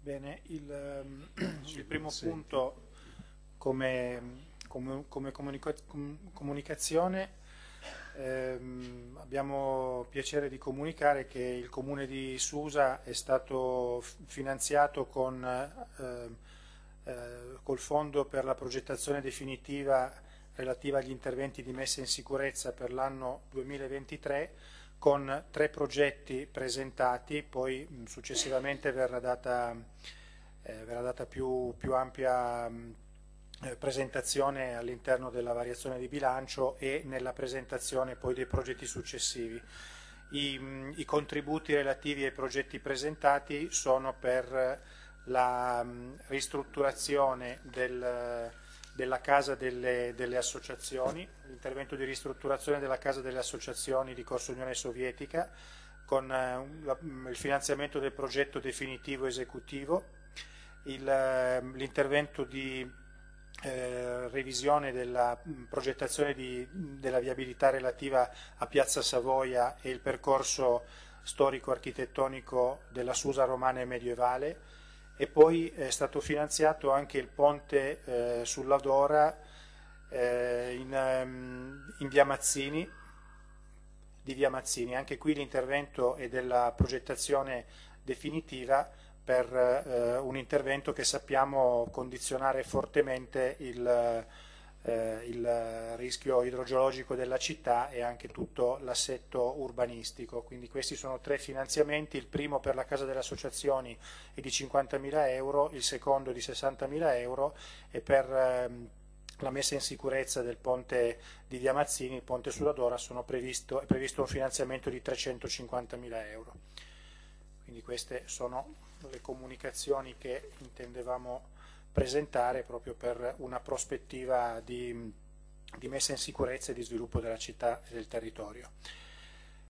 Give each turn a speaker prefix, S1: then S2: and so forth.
S1: Bene, il primo punto come comunicazione, abbiamo piacere di comunicare che il Comune di Susa è stato finanziato col Fondo per la progettazione definitiva relativa agli interventi di messa in sicurezza per l'anno 2023, con 3 progetti presentati. Poi successivamente verrà data più ampia presentazione all'interno della variazione di bilancio e nella presentazione poi dei progetti successivi. I contributi relativi ai progetti presentati sono per la ristrutturazione della Casa delle Associazioni, l'intervento di ristrutturazione della Casa delle Associazioni di Corso Unione Sovietica, con il finanziamento del progetto definitivo esecutivo, l'intervento di revisione della progettazione della viabilità relativa a Piazza Savoia e il percorso storico-architettonico della Susa romana e medievale. E poi è stato finanziato anche il ponte sulla Dora in via Mazzini, di via Mazzini. Anche qui l'intervento è della progettazione definitiva per un intervento che sappiamo condizionare fortemente il rischio idrogeologico della città e anche tutto l'assetto urbanistico. Quindi questi sono 3 finanziamenti: il primo per la Casa delle Associazioni è di 50.000 euro, il secondo di 60.000 euro, e per la messa in sicurezza del ponte di via Mazzini, il ponte sulla Dora, è previsto un finanziamento di 350.000 euro. Quindi queste sono le comunicazioni che intendevamo presentare proprio per una prospettiva di messa in sicurezza e di sviluppo della città e del territorio.